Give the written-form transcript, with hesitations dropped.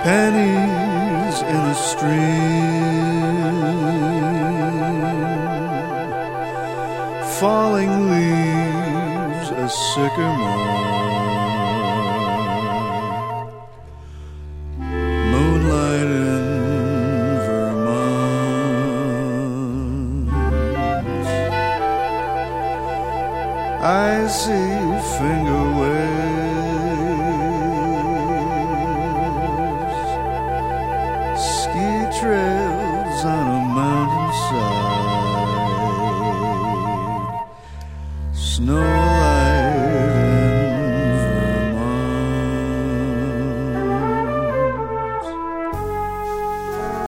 pennies in a stream, falling leaves, a sycamore, moonlight in Vermont. I see finger waves